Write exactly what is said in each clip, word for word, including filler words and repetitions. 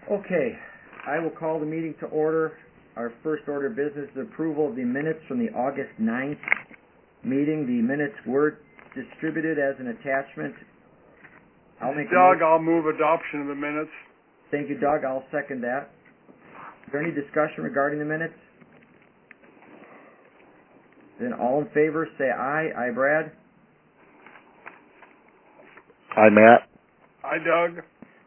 Okay, I will call the meeting to order. Our first order of business is approval of the minutes from the August ninth meeting. The minutes were distributed as an attachment. I'll make Doug, I'll move adoption of the minutes. Thank you, Doug. I'll second that. Is there any discussion regarding the minutes? Then all in favor say aye. Aye, Brad. Hi, Matt. Hi, Doug.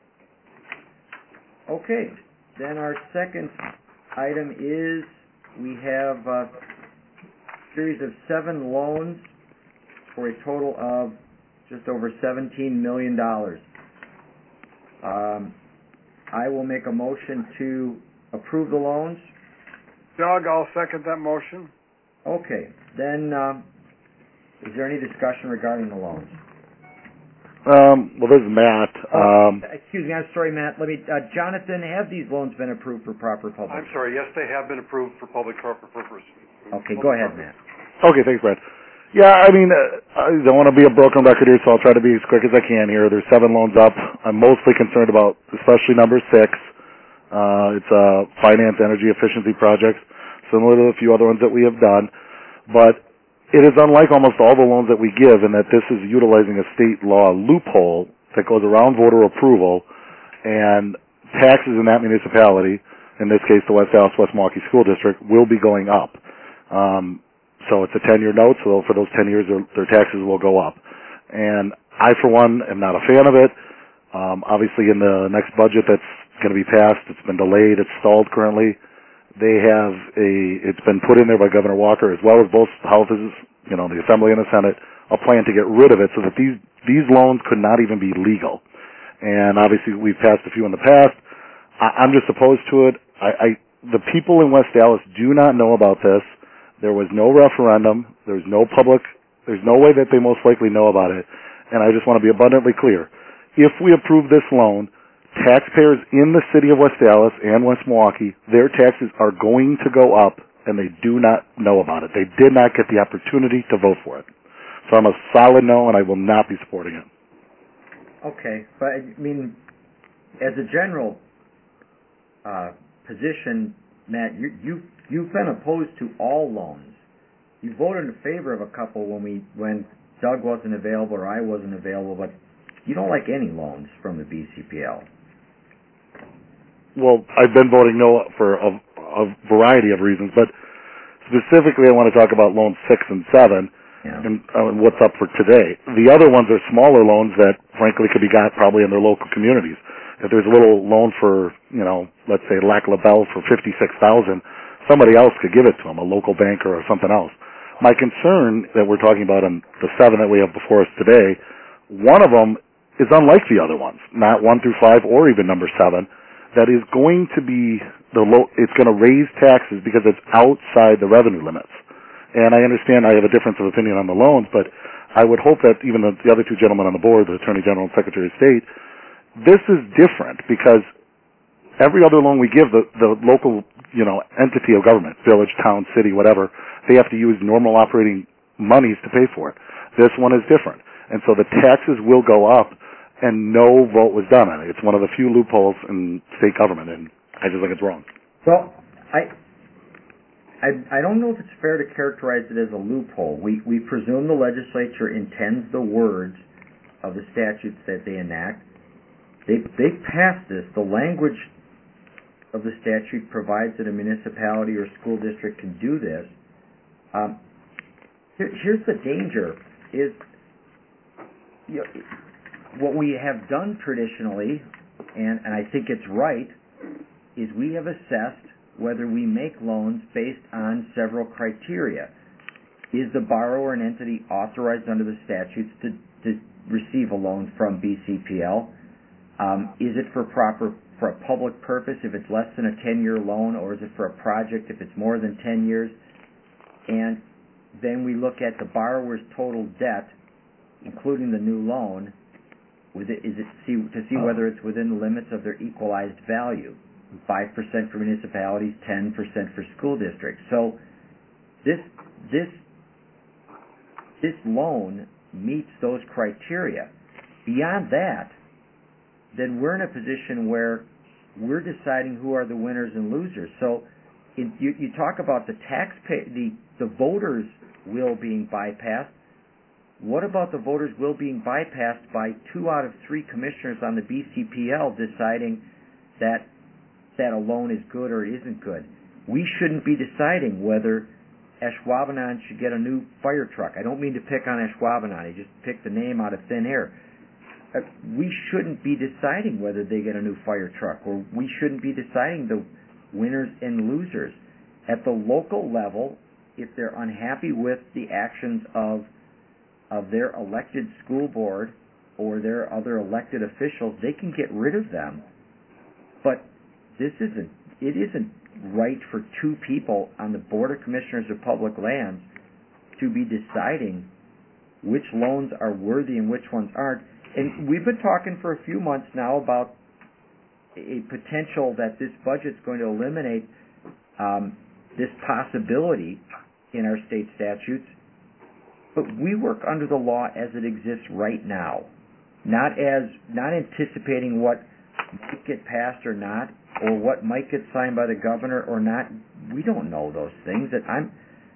Okay, then our second item is we have a series of seven loans for a total of just over seventeen million dollars. Um, I will make a motion to approve the loans. Doug, I'll second that motion. Okay, then um, is there any discussion regarding the loans? Um, well, this is Matt. Oh, um, excuse me, I'm sorry, Matt. Let me, uh, Jonathan, have these loans been approved for proper public? I'm sorry, yes, they have been approved for public purpose. Okay, go ahead, Matt. okay, thanks, Brad. Yeah, I mean, uh, I don't want to be a broken record here, so I'll try to be as quick as I can here. There's seven loans up. I'm mostly concerned about especially number six. Uh, it's a finance energy efficiency project, similar to a few other ones that we have done. But it is unlike almost all the loans that we give in that this is utilizing a state law loophole that goes around voter approval, and taxes in that municipality, in this case the West Dallas West Milwaukee School District, will be going up. Um, so it's a ten-year note, so for those ten years their, their taxes will go up. And I, for one, am not a fan of it. Um, obviously in the next budget that's going to be passed, it's been delayed, it's stalled currently. They have a, it's been put in there by Governor Walker as well as both houses, you know, the Assembly and the Senate, a plan to get rid of it so that these, these loans could not even be legal. And obviously we've passed a few in the past. I, I'm just opposed to it. I, I, the people in West Dallas do not know about this. There was no referendum. There's no public, there's no way that they most likely know about it. And I just want to be abundantly clear. If we approve this loan, taxpayers in the city of West Dallas and West Milwaukee, their taxes are going to go up, and they do not know about it. They did not get the opportunity to vote for it. So I'm a solid no, and I will not be supporting it. Okay, but I mean, as a general uh, position, Matt, you, you, you've been opposed to all loans. You voted in favor of a couple when we when Doug wasn't available or I wasn't available, but you don't like any loans from the B C P L. Well, I've been voting no for a, a variety of reasons, but specifically I want to talk about loans six and seven yeah. and, uh, and what's up for today. The other ones are smaller loans that, frankly, could be got probably in their local communities. If there's a little loan for, you know, let's say Lac La Belle for fifty-six thousand dollars, somebody else could give it to them, a local banker or something else. My concern that we're talking about in the seven that we have before us today, one of them is unlike the other ones, not one through five or even number seven. That is going to be the low, it's going to raise taxes because it's outside the revenue limits. And I understand I have a difference of opinion on the loans, but I would hope that even the, the other two gentlemen on the board, the Attorney General and Secretary of State, this is different because every other loan we give, the, the local, you know, entity of government, village, town, city, whatever, they have to use normal operating monies to pay for it. This one is different. And so the taxes will go up, and no vote was done on it. It's one of the few loopholes in state government, and I just think it's wrong. Well, I, I, I don't know if it's fair to characterize it as a loophole. We, we presume the legislature intends the words of the statutes that they enact. They, they passed this. The language of the statute provides that a municipality or school district can do this. Um, here, here's the danger: is you know, what we have done traditionally, and, and I think it's right, is we have assessed whether we make loans based on several criteria. Is the borrower an entity authorized under the statutes to, to receive a loan from B C P L? Um, is it for proper for a public purpose if it's less than a ten-year loan, or is it for a project if it's more than ten years? And then we look at the borrower's total debt, including the new loan, with it, is it see, to see whether it's within the limits of their equalized value. five percent for municipalities, ten percent for school districts. So this this this loan meets those criteria. Beyond that, then we're in a position where we're deciding who are the winners and losers. So in, you, you talk about the taxpay, the, the voters' will being bypassed. What about the voters' will being bypassed by two out of three commissioners on the B C P L deciding that that a loan is good or isn't good? We shouldn't be deciding whether Ashwaubenon should get a new fire truck. I don't mean to pick on Ashwaubenon. I just picked the name out of thin air. Uh, we shouldn't be deciding whether they get a new fire truck, or we shouldn't be deciding the winners and losers. At the local level, if they're unhappy with the actions of of their elected school board or their other elected officials, they can get rid of them. But this isn't, it isn't right for two people on the Board of Commissioners of Public Lands to be deciding which loans are worthy and which ones aren't. And we've been talking for a few months now about a potential that this budget's going to eliminate um, this possibility in our state statutes. But we work under the law as it exists right now, not as not anticipating what might get passed or not, or what might get signed by the governor or not. We don't know those things. That I'm,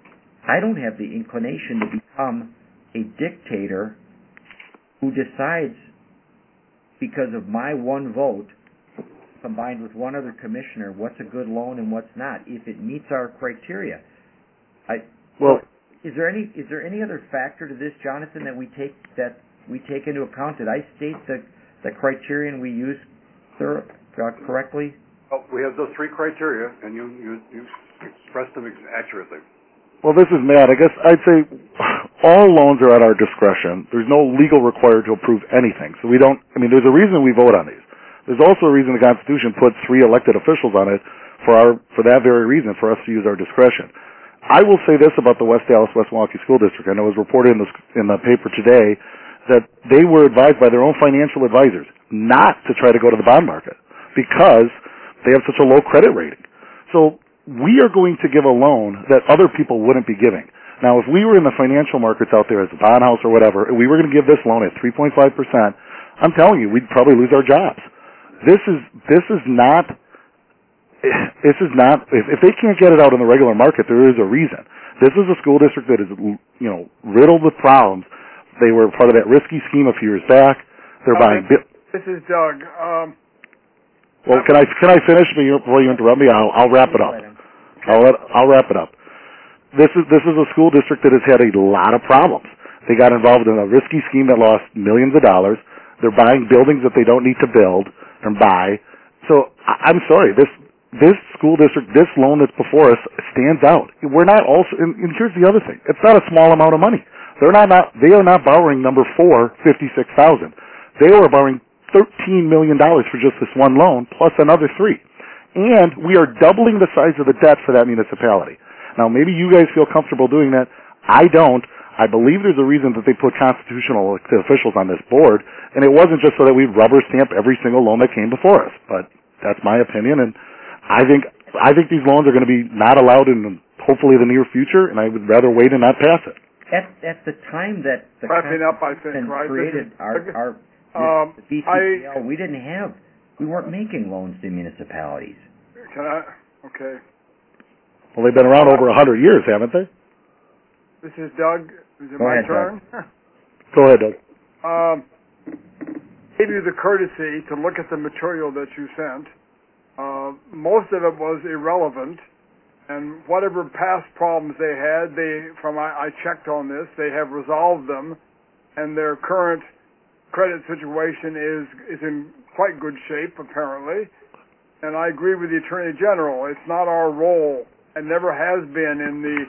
I don't have the inclination to become a dictator who decides because of my one vote, combined with one other commissioner, what's a good loan and what's not, if it meets our criteria. I well. Is there any is there any other factor to this, Jonathan, that we take that we take into account? Did I state the the criterion we use sir, uh, correctly? Oh, we have those three criteria, and you you, you expressed them accurately. Well, this is Matt. I guess I'd say all loans are at our discretion. There's no legal required to approve anything. So we don't, I mean, there's a reason we vote on these. There's also a reason the Constitution puts three elected officials on it for our for that very reason, for us to use our discretion. I will say this about the West Dallas, West Milwaukee School District. I know it was reported in the, in the paper today that they were advised by their own financial advisors not to try to go to the bond market because they have such a low credit rating. So we are going to give a loan that other people wouldn't be giving. Now, if we were in the financial markets out there as a bond house or whatever, and we were going to give this loan at three point five percent, I'm telling you, we'd probably lose our jobs. This is, this is not... This is not, if, if they can't get it out in the regular market, there is a reason. This is a school district that is, you know, riddled with problems. They were part of that risky scheme a few years back. They're uh, buying... This, this is Doug. Um, well, can I can I finish before you interrupt me? I'll, I'll wrap it up. I'll, let, I'll wrap it up. This is, this is a school district that has had a lot of problems. They got involved in a risky scheme that lost millions of dollars. They're buying buildings that they don't need to build and buy. So, I, I'm sorry, this... This school district, this loan that's before us stands out. We're not also, and, and here's the other thing. It's not a small amount of money. They're not, not they are not borrowing number four, fifty-six thousand. They are borrowing thirteen million dollars for just this one loan, plus another three. And we are doubling the size of the debt for that municipality. Now, maybe you guys feel comfortable doing that. I don't. I believe there's a reason that they put constitutional officials on this board, and it wasn't just so that we rubber stamp every single loan that came before us. But that's my opinion, and I think I think these loans are going to be not allowed in hopefully the near future, and I would rather wait and not pass it. At at the time that the wrapping up, I think, right? created our our um, the B C P L, I, we didn't have we weren't making loans to municipalities. Can I? Okay. Well, they've been around over a hundred years, haven't they? This is Doug. Is it Go my ahead, turn? Doug. Go ahead, Doug. Um, gave you the courtesy to look at the material that you sent. Uh, most of it was irrelevant, and whatever past problems they had, they from I, I checked on this, they have resolved them, and their current credit situation is is in quite good shape apparently. And I agree with the Attorney General. It's not our role, and never has been in the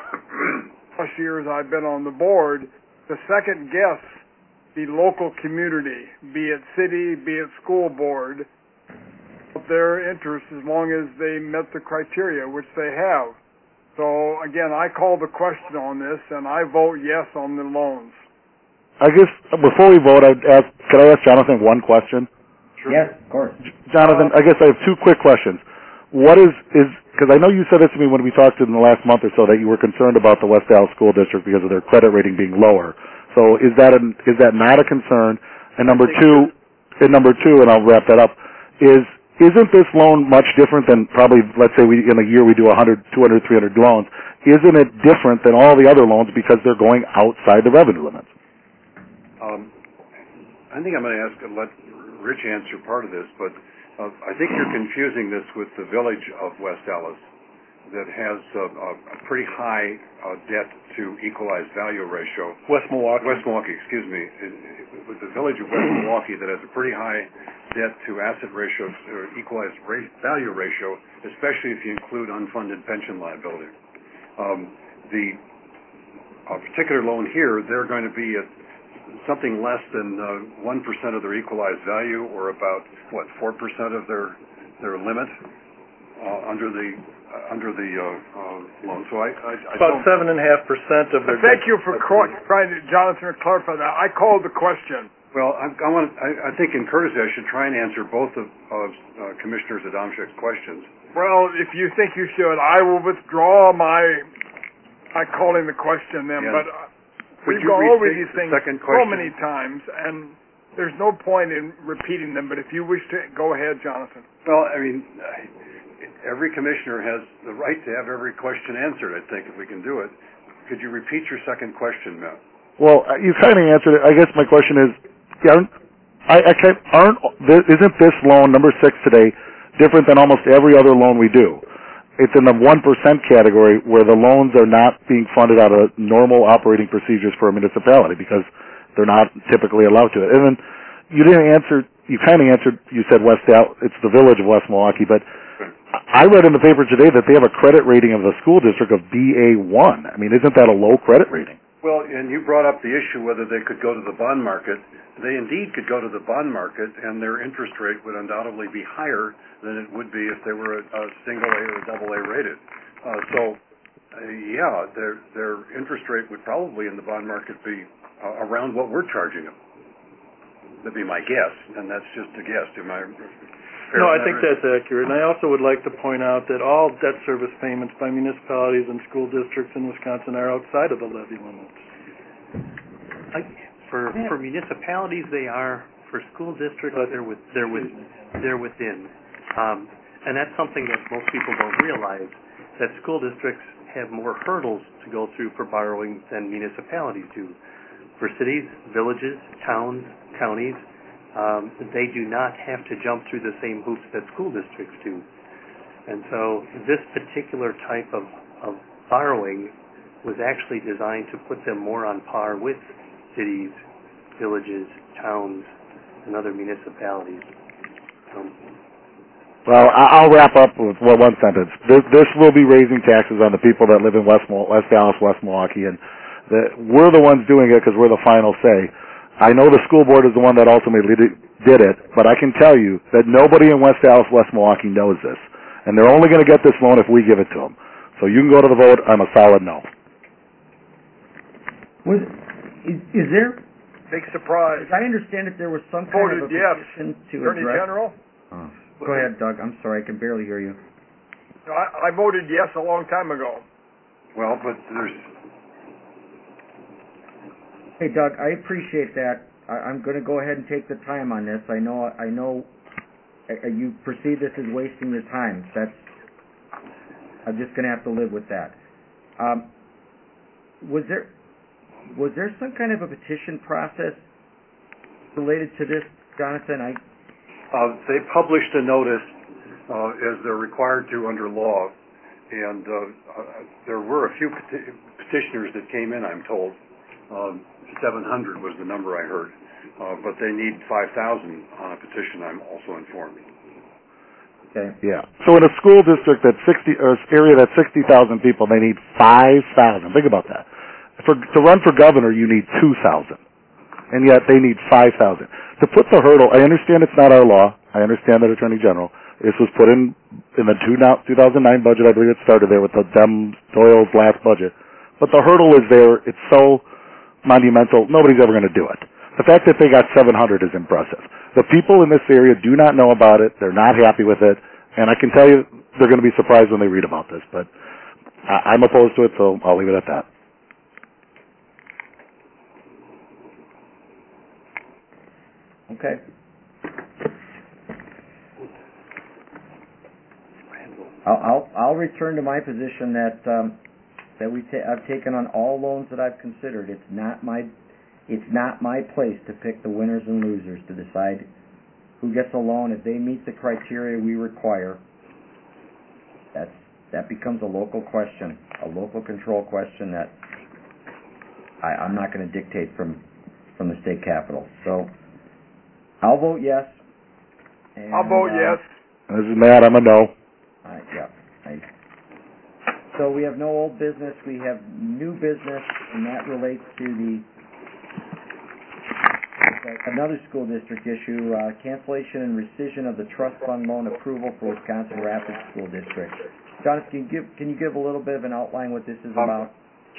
plus years I've been on the board, to second guess the local community, be it city, be it school board, their interests as long as they met the criteria, which they have. So, again, I call the question on this, and I vote yes on the loans. I guess before we vote, I'd ask, could I ask Jonathan one question? Sure. Yes, of course. Jonathan, I guess I have two quick questions. What is, is because I know you said this to me when we talked in the last month or so, that you were concerned about the West Dallas School District because of their credit rating being lower. So is that, an, is that not a concern? And number two, and number two, and I'll wrap that up, is isn't this loan much different than probably, let's say we in a year we do one hundred, two hundred, three hundred loans? Isn't it different than all the other loans because they're going outside the revenue limits? Um, I think I'm going to ask let Rich answer part of this, but uh, I think you're confusing this with the village of West Allis that has a, a, a pretty high uh, debt to equalized value ratio. West Milwaukee. West Milwaukee, excuse me. It, it, with the village of West Milwaukee that has a pretty high debt to asset ratio or equalized rate, value ratio, especially if you include unfunded pension liability. Um, the uh, particular loan here, they're going to be at something less than uh, one percent of their equalized value, or about, what, four percent of their their limit uh, under the uh, under the uh, uh, loan. So I, I, I About don't... seven and a half percent of their... Thank you for cro- trying to, Jonathan, to clarify that. I called the question. Well, I, I want. I, I think in courtesy, I should try and answer both of uh, uh, Commissioner Adamczyk's questions. Well, if you think you should, I will withdraw my my calling the question then. Yes. But uh, Could we've you gone over restate these the things second so question? many times, and there's no point in repeating them. But if you wish to, go ahead, Jonathan. Well, I mean, every commissioner has the right to have every question answered, I think, if we can do it. Could you repeat your second question, Matt? Well, uh, you kind of answered it. I guess my question is, aren't, I, I can't, aren't, isn't this loan, number six today, different than almost every other loan we do? It's in the one percent category where the loans are not being funded out of normal operating procedures for a municipality because they're not typically allowed to. And then you didn't answer, you kind of answered, you said West Al, it's the village of West Milwaukee, but I read in the paper today that they have a credit rating of the school district of B A one. I mean, isn't that a low credit rating? Well, and you brought up the issue whether they could go to the bond market. They indeed could go to the bond market, and their interest rate would undoubtedly be higher than it would be if they were a, a single A or a double A rated. Uh, so, uh, yeah, their their interest rate would probably in the bond market be uh, around what we're charging them. That'd be my guess, and that's just a guess. Am I fair No, in I that think respect? that's accurate. And I also would like to point out that all debt service payments by municipalities and school districts in Wisconsin are outside of the levy limits. I, for for municipalities, they are. For school districts, they're with they're with they're within, um, and that's something that most people don't realize. That school districts have more hurdles to go through for borrowing than municipalities do. For cities, villages, towns, counties, um, they do not have to jump through the same hoops that school districts do. And so, this particular type of, of borrowing was actually designed to put them more on par with cities, villages, towns, and other municipalities. Um, Well, I- I'll wrap up with well, one sentence. This, this will be raising taxes on the people that live in West, Mil- West Allis, West Milwaukee, and the, we're the ones doing it because we're the final say. I know the school board is the one that ultimately did it, but I can tell you that nobody in West Allis, West Milwaukee knows this, and they're only going to get this loan if we give it to them. So you can go to the vote. I'm a solid no. Was, is, is there, Big surprise. as I understand it, there was some kind of a Voted yes. petition to Attorney address... General? Oh. Go ahead, Doug. I'm sorry, I can barely hear you. No, I, I voted yes a long time ago. Well, but there's... Hey, Doug, I appreciate that. I, I'm going to go ahead and take the time on this. I know, I know, uh, you perceive this as wasting your time. That's, I'm just going to have to live with that. Um, was there, was there some kind of a petition process related to this, Jonathan? I. Uh, they published a notice, uh, as they're required to under law, and uh, uh, there were a few peti- petitioners that came in, I'm told. Um, seven hundred was the number I heard, uh, but they need five thousand on a petition, I'm also informed. Okay. Yeah. So in a school district that's sixty, or area that's sixty thousand people, they need five thousand. Think about that. For to run for governor, you need two thousand, and yet they need five thousand. To put the hurdle, I understand it's not our law. I understand that Attorney General. This was put in in the two thousand nine budget. I believe it started there with the Dem Doyle's last budget. But the hurdle is there. It's so monumental. Nobody's ever going to do it. The fact that they got seven hundred is impressive. The people in this area do not know about it. They're not happy with it. And I can tell you they're going to be surprised when they read about this. But I, I'm opposed to it, so I'll leave it at that. Okay. I'll, I'll, I'll return to my position that, um, that we ta- I've taken on all loans that I've considered. It's not my, it's not my place to pick the winners and losers, to decide who gets a loan. If they meet the criteria we require, that's, that becomes a local question, a local control question that I, I'm not going to dictate from, from the state capitol. So I'll vote yes. And, I'll vote uh, yes. This is Matt. I'm a no. I, yeah. I, so we have no old business. We have new business, and that relates to the another school district issue, uh, cancellation and rescission of the trust fund loan approval for Wisconsin Rapids School District. Jonathan, can you give can you give a little bit of an outline what this is Um, about?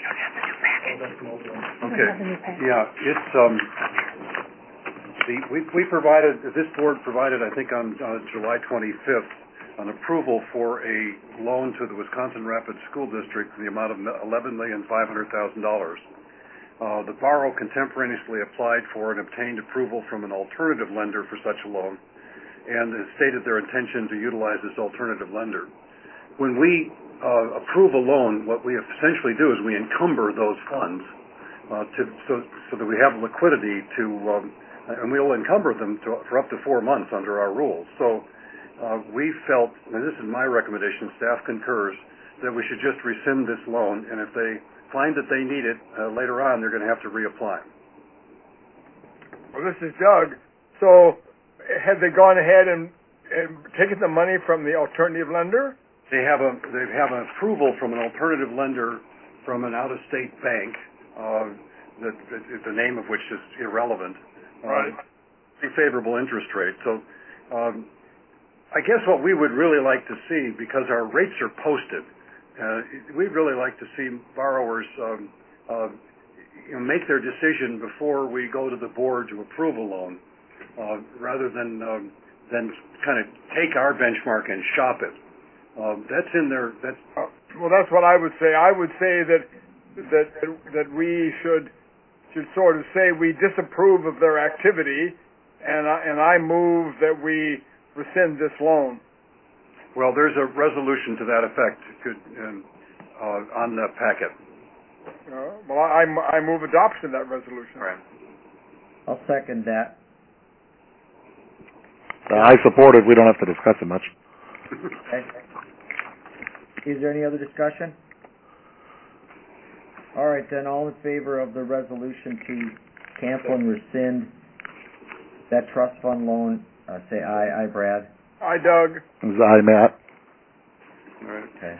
Okay. Yeah, it's um, the we we provided this board provided I think on uh, July twenty-fifth an approval for a loan to the Wisconsin Rapids School District in the amount of eleven million five hundred thousand dollars. Uh, the borrower contemporaneously applied for and obtained approval from an alternative lender for such a loan, and has stated their intention to utilize this alternative lender. When we uh, approve a loan, what we essentially do is we encumber those funds uh, to, so, so that we have liquidity to, um, and we'll encumber them to, for up to four months under our rules. So uh, we felt, and this is my recommendation, staff concurs, that we should just rescind this loan, and if they find that they need it uh, later on, they're going to have to reapply. Well, this is Doug. So, have they gone ahead and, and taken the money from the alternative lender? They have a they have an approval from an alternative lender from an out-of-state bank, uh, that, that the name of which is irrelevant. Right. Uh, pretty favorable interest rate. So, um, I guess what we would really like to see, because our rates are posted, uh, we'd really like to see borrowers um, uh, you know, make their decision before we go to the board to approve a loan, uh, rather than um, than kind of take our benchmark and shop it. Um, that's in there. That's Uh, well, that's what I would say. I would say that that that we should should sort of say we disapprove of their activity, and I, and I move that we rescind this loan. well. There's a resolution to that effect. Could um, uh, on the packet. Uh, well, I I move adoption of that resolution. Right. I'll second that. Uh, I support it. We don't have to discuss it much. Okay. Is there any other discussion? All right, then, all in favor of the resolution to cancel and rescind that trust fund loan, uh, say aye. Aye, Brad. Aye, Doug. This is I, Matt. All right. Okay.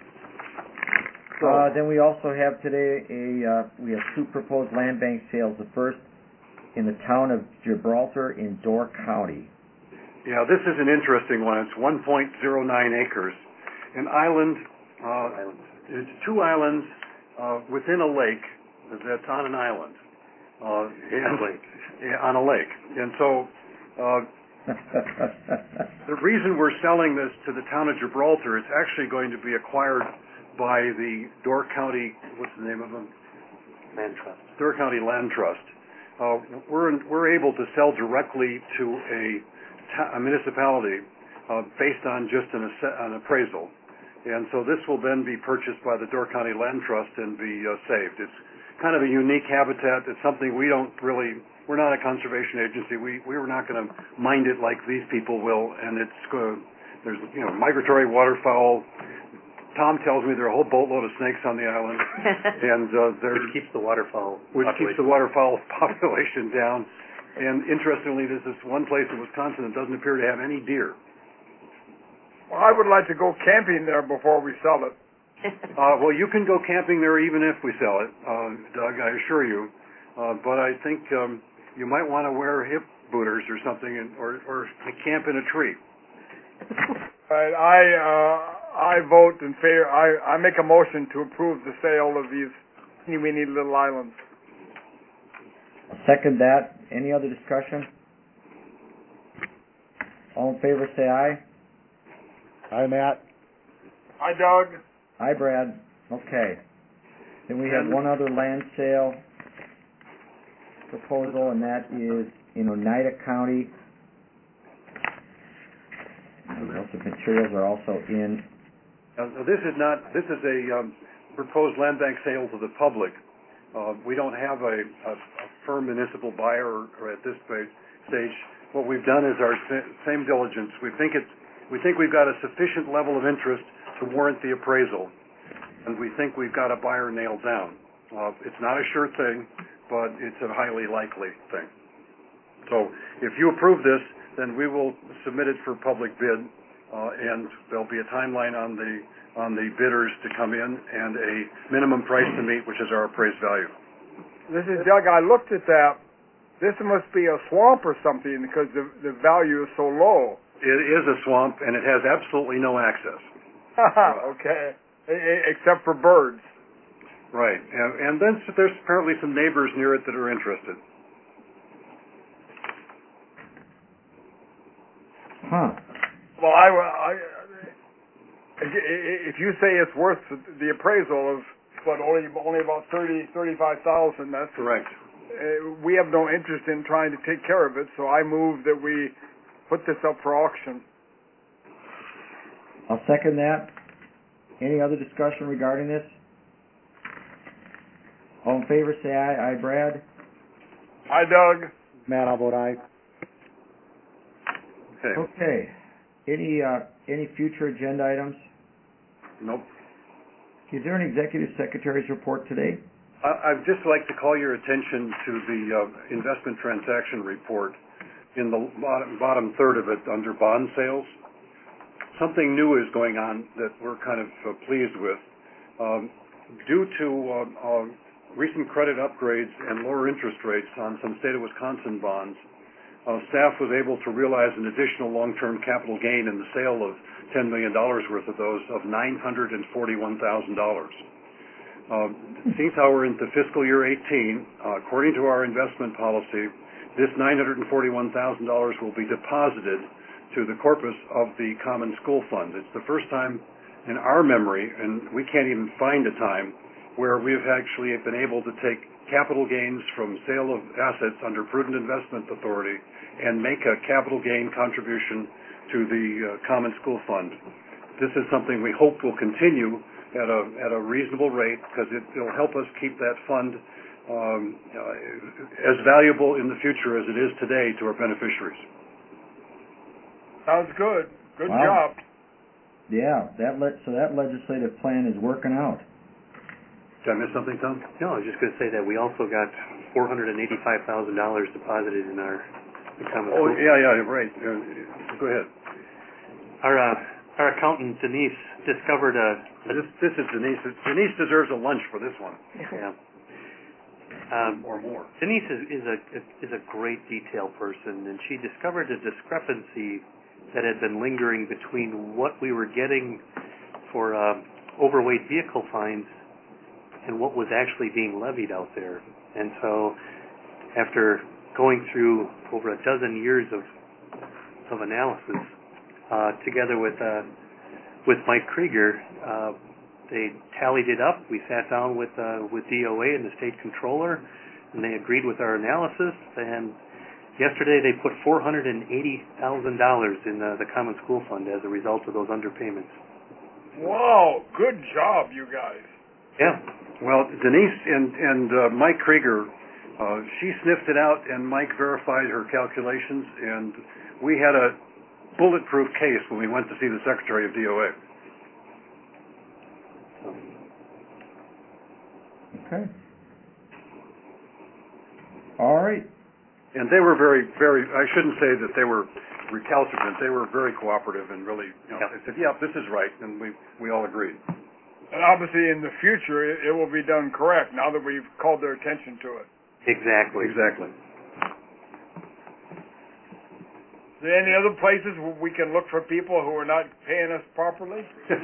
Uh, then we also have today a uh, we have two proposed land bank sales. The first in the town of Gibraltar in Door County. Yeah, this is an interesting one. It's one point zero nine acres. An island, uh, it's two islands uh, within a lake that's on an island. Uh, and, lake. Yeah, on a lake. And so uh, the reason we're selling this to the town of Gibraltar is actually going to be acquired by the Door County, what's the name of them? Land Trust. Door County Land Trust. Uh, we're, we're able to sell directly to a, ta- a municipality uh, based on just an, ass- an appraisal. And so this will then be purchased by the Door County Land Trust and be uh, saved. It's kind of a unique habitat. It's something we don't really, we're not a conservation agency. We, we're not going to mind it like these people will. And it's, uh, there's, you know, migratory waterfowl. Tom tells me there are a whole boatload of snakes on the island. and uh, there's, Which keeps the waterfowl which population. keeps the waterfowl population down. And interestingly, there's this one place in Wisconsin that doesn't appear to have any deer. Well, I would like to go camping there before we sell it. Uh, well, you can go camping there even if we sell it, uh, Doug, I assure you. Uh, but I think um, you might want to wear hip booters or something, and, or, or camp in a tree. Right, I uh, I vote in favor. I, I make a motion to approve the sale of these teeny weeny little islands. I'll second that. Any other discussion? All in favor, say aye. Hi, Matt. Aye, Doug. Aye, Brad. Okay. Then we have And- one other land sale proposal, and that is in Oneida County. The materials are also in Now, this is not. This is a um, proposed land bank sale to the public. Uh, we don't have a, a, a firm municipal buyer or at this stage. What we've done is our same diligence. We think it's. We think we've got a sufficient level of interest to warrant the appraisal, and we think we've got a buyer nailed down. Uh, it's not a sure thing, but it's a highly likely thing. So, if you approve this, then we will submit it for public bid, uh, and there'll be a timeline on the on the bidders to come in and a minimum price to meet, which is our appraised value. This is Doug. I looked at that. This must be a swamp or something because the the value is so low. It is a swamp, and it has absolutely no access. Okay, except for birds. Right, and, and then there's apparently some neighbors near it that are interested. Huh. Well, I, I if you say it's worth the appraisal of but only only about thirty thirty-five thousand, that's correct. Uh, we have no interest in trying to take care of it, so I move that we put this up for auction. I'll second that. Any other discussion regarding this? All in favor, say aye. Aye, Brad. Aye, Doug. Matt, I'll vote aye. Okay. Okay. Any uh, any future agenda items? Nope. Is there an executive secretary's report today? I, I'd just like to call your attention to the uh, investment transaction report in the bottom, bottom third of it under bond sales. Something new is going on that we're kind of uh, pleased with. Um, due to uh, uh, recent credit upgrades and lower interest rates on some state of Wisconsin bonds, uh, staff was able to realize an additional long-term capital gain in the sale of ten million dollars worth of those of nine hundred forty-one thousand dollars. Uh, since we're into fiscal year eighteen, uh, according to our investment policy, this nine hundred forty-one thousand dollars will be deposited to the corpus of the Common School Fund. It's the first time in our memory, and we can't even find a time, where we've actually been able to take capital gains from sale of assets under prudent investment authority and make a capital gain contribution to the uh, Common School Fund. This is something we hope will continue at a at a reasonable rate because it will help us keep that fund um, uh, as valuable in the future as it is today to our beneficiaries. Sounds good. Good Wow. job. Yeah, that le- so that legislative plan is working out. Did I miss something, Tom? No, I was just going to say that we also got four hundred eighty-five thousand dollars deposited in our common Oh, school. yeah, yeah, right. Uh, go ahead. Our uh, our accountant Denise discovered a, a This, this is Denise. Denise deserves a lunch for this one, yeah. Um, or more. Denise is, is a is a great detail person, and she discovered a discrepancy that had been lingering between what we were getting for uh, overweight vehicle fines and what was actually being levied out there. And so, after going through over a dozen years of of analysis, uh, together with uh, with Mike Krieger, uh, they tallied it up. We sat down with uh, with D O A and the state controller, and they agreed with our analysis. And yesterday, they put four hundred and eighty thousand dollars in uh, the Common School Fund as a result of those underpayments. Wow, good job, you guys. Yeah. Well, Denise and, and uh, Mike Krieger, uh, she sniffed it out, and Mike verified her calculations, and we had a bulletproof case when we went to see the Secretary of D O A. Okay. All right. And they were very, very, I shouldn't say that they were recalcitrant. They were very cooperative and really, you know, Yeah. they said, yeah, this is right, and we, we all agreed. And obviously in the future it, it will be done correct now that we've called their attention to it. Exactly. Exactly. Is there any other places where we can look for people who are not paying us properly?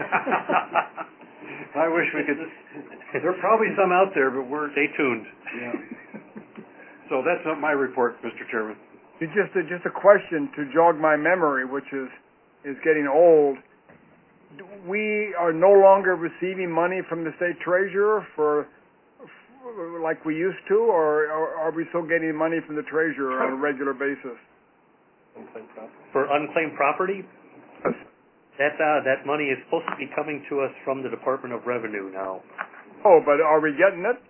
I wish we could. There are probably some out there, but we're. Stay tuned. Yeah. So that's not my report, Mister Chairman. It's just a, just a question to jog my memory, which is is getting old. We are no longer receiving money from the state treasurer for, for like we used to, or, or are we still getting money from the treasurer on a regular basis? For unclaimed property? Yes. that uh, that money is supposed to be coming to us from the Department of Revenue now. Oh, but are we getting it?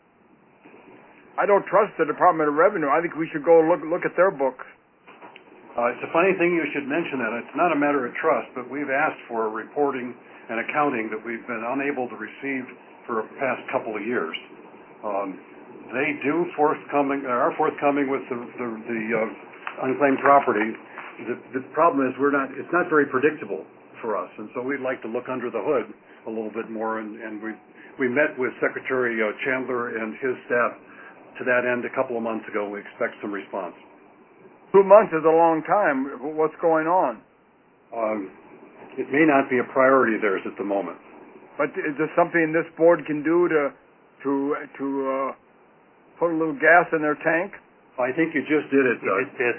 I don't trust the Department of Revenue. I think we should go look look at their books. Uh, it's a funny thing you should mention that. It's not a matter of trust, but we've asked for reporting and accounting that we've been unable to receive for the past couple of years. Um, they do forthcoming, are forthcoming with the, the, the uh, unclaimed property. The, the problem is we're not, it's not very predictable for us, and so we'd like to look under the hood a little bit more, and, and we we met with Secretary uh, Chandler and his staff to that end a couple of months ago. We expect some response. Two months is a long time. What's going on? Um, it may not be a priority of theirs at the moment. But is there something this board can do to to to uh, put a little gas in their tank? I think you just did it, Doug. It did.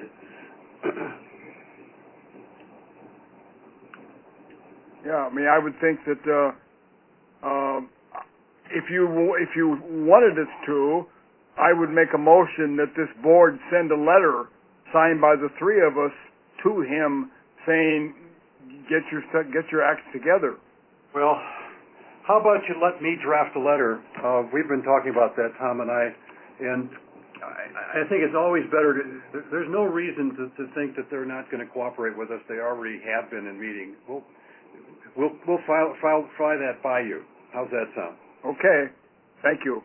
Yeah, I mean, I would think that uh, uh, if you if you wanted us to, I would make a motion that this board send a letter signed by the three of us to him saying, "Get your get your acts together." Well, how about you let me draft a letter? Uh, we've been talking about that, Tom and I, and I, I think it's always better to, there's no reason to, to think that they're not going to cooperate with us. They already have been in meeting. We'll, we'll, we'll file, file, fly that by you. How's that sound? Okay. Thank you.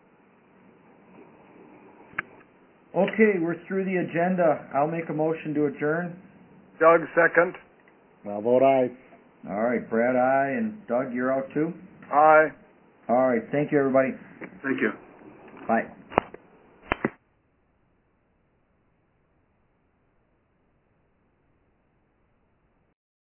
Okay, we're through the agenda. I'll make a motion to adjourn. Doug, second. I'll vote aye. All right, Brad, aye, and Doug, you're out too? Aye. All right, thank you, everybody. Thank you. Bye.